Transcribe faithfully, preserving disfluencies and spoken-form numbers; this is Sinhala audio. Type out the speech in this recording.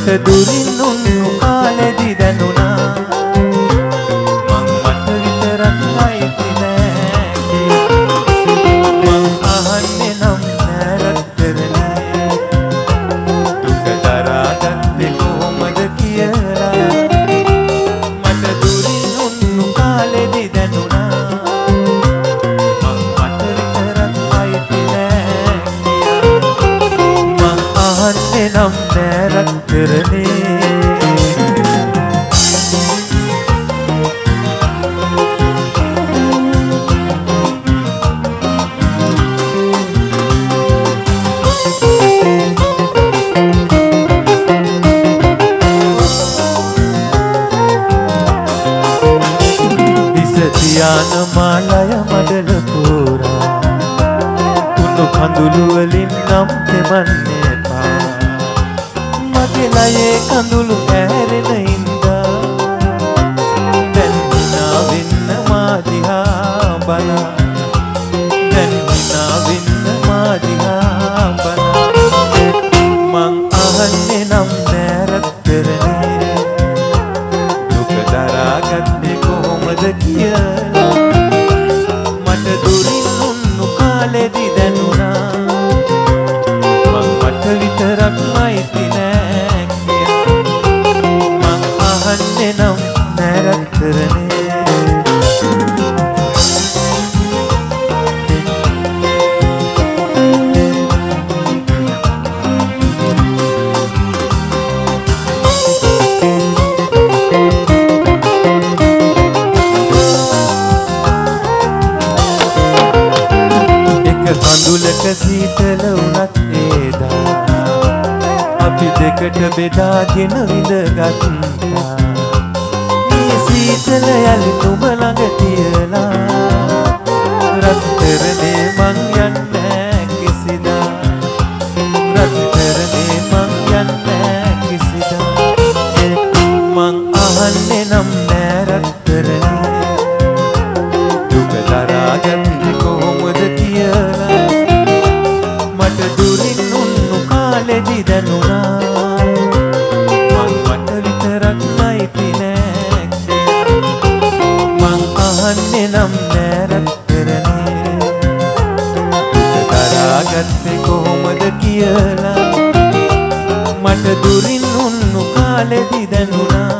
දුරින් උන්නු කාලෙදි දැනුණා මං මට විතරක් අයිති නෑ මං අහන්නේ නම් නැරතරනේ දුක දරාගත්තේ කොහොමද කියලා මට දුරින් උන්නු කාලෙදි දැනුණා මං මට විතරක් අයිති නෑ මං අහන්නේ නම් නැරතරනේ යාන මාලය මඩල පුරා උණු කඳුළු වලින් නම් තෙමන්නේ පා මගේ ලයේ කඳුළු ඇරෙන හින්දා දැන් හිනා වෙන්න මා දිහා බලා දැන් හිනා වෙන්න මා දිහා බලා මං අහන්නේ නම් නැරතරනේ දුක දරාගත්තේ කොහොමද කියලා මට දුරින් උන්නු කාලෙදි දැනුණා මං මට විතරක් අයිති නෑ කියලා මං අහන්නේ නම් නැරතරනේ කඳුලක සීතල වුණත් ඒදා අපි දෙකට බෙදාගෙන විඳගත්තා මේ සීතල යලි නුඹ ළඟ තියලා රත්තරනේ මං යන්නේ කිසිදා රත්තරනේ මං යන්නේ කිසිදා මං අහන්නේ නම් නෑ රත්තරනේ දුක දරාගත්තේ කොහොමද කියලා මට දුරින් උන්නු කාලෙදි දැනුණා මං මට විතරක් අයිති නෑ මං අහන්නේ නම් නැරතරනේ දුක දරාගත්තේ කොහොමද කියලා මට දුරින් උන්නු කාලෙදි දැනුණා